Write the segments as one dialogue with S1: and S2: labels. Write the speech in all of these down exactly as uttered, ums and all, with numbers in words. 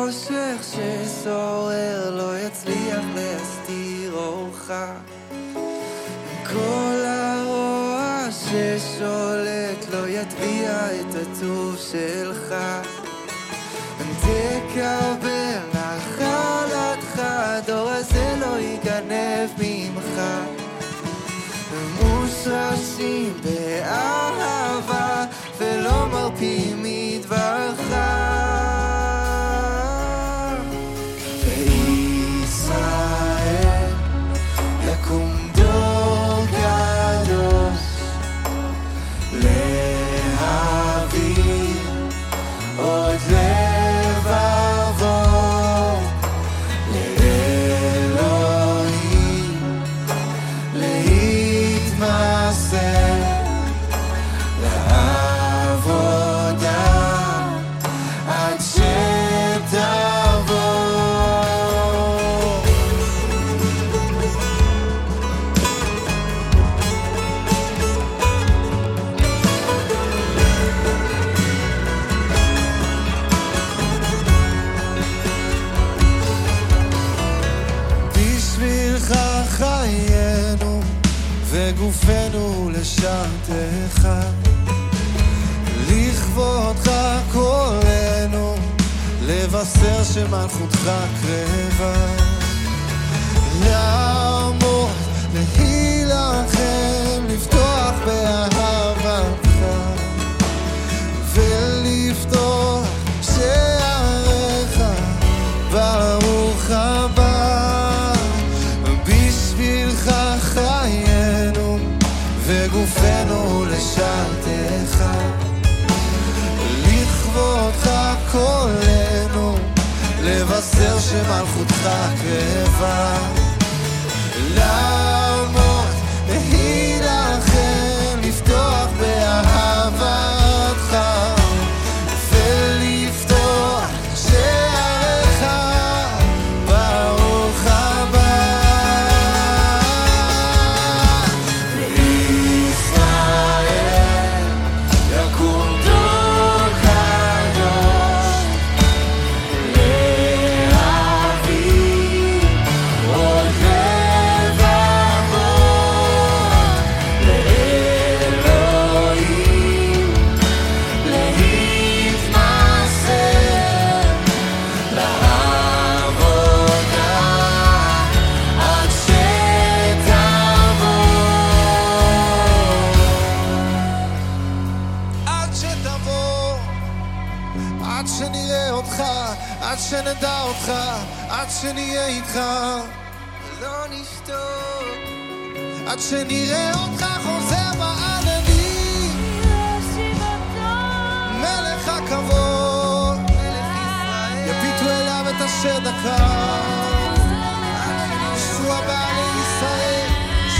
S1: חושך ששורר לא יצליח להסתיר אורך, כל הרוע ששולט לא יטביע את הטוב שלך. תקבל נחלתך, הדור הזה לא ייגנב ממך. מושרשים באהבה ולא מרפים מדברך. בישראל יקום דור קדוש להביא עוד לבבות לאלוהים, להתמסר לעבודה עד שתבוא. בשבילך חיינו וגופנו לשרתך, לכבודך קורנו לבשר שמלכותך קרבה, לעמוד להילחם לפתוח באהבתך ולפתוח שעריך. ברוך הבא, בשבילך חיינו וגופנו לשרתך, לכבודך קולנו לבשר שמלכותך קרבה, לעמוד להילחם לפתוח באהבתך ולפתוח שעריך. ברוך הבא. בישראל יקום דור קדוש להביא עוד לבבות לאלוהים, להתמסר לעבודה עד שתבוא. עד שתבוא, עד שנראה אותך, עד שנדע אותך, עד שנהיה איתך לא נשתוק, עד שנראה אותך חוזר בעננים, מלך הכבוד, יביטו אליו את השד הקר. ישוע בא לישראל,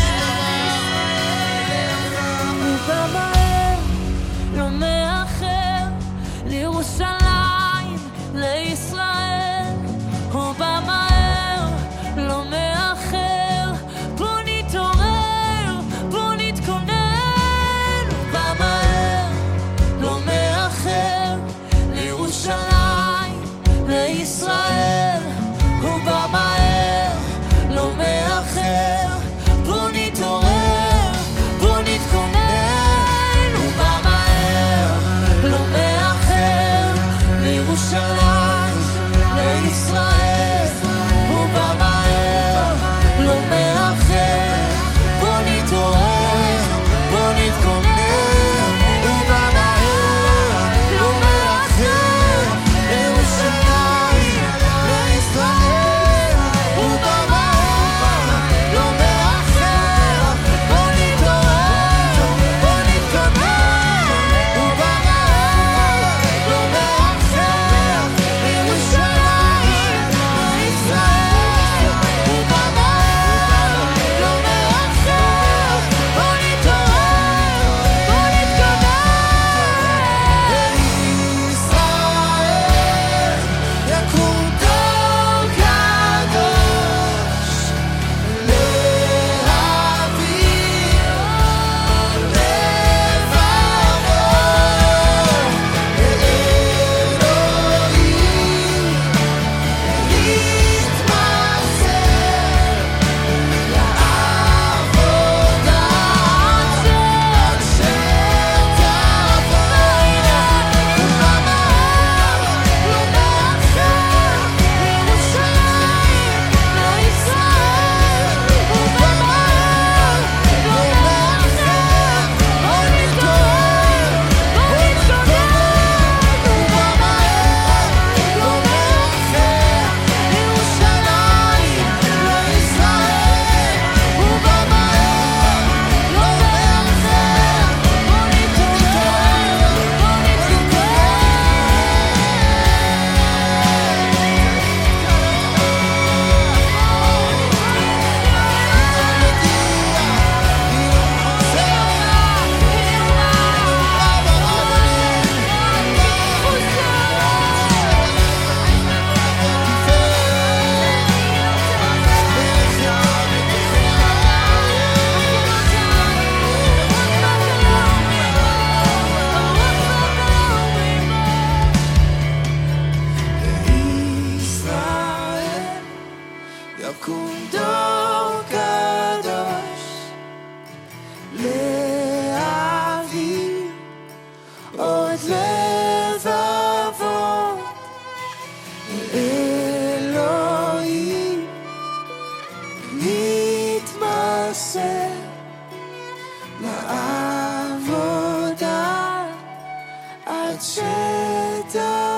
S2: הוא בא מהר, לא מאחר, לירושלים, לישראל. הוא בא מהר, לא מאחר, בוא נתעורר, בוא נתכונן. הוא בא מהר, לא מאחר, לירושלים, לישראל. הוא בא מהר, לא מאחר, בוא נתעורר, בוא נתכונן. הוא בא מהר, לא מאחר, לירושלים, לישראל. הוא בא מהר, לא מאחר, בוא נתעורר, בוא נתכונן. הוא בא מהר, לא מאחר, לירושלים, לישראל. הוא בא מהר, לא מאחר, בוא נתעורר, בוא נתכונן. הוא בא מהר, לא מאחר, לירושלים,
S1: ידע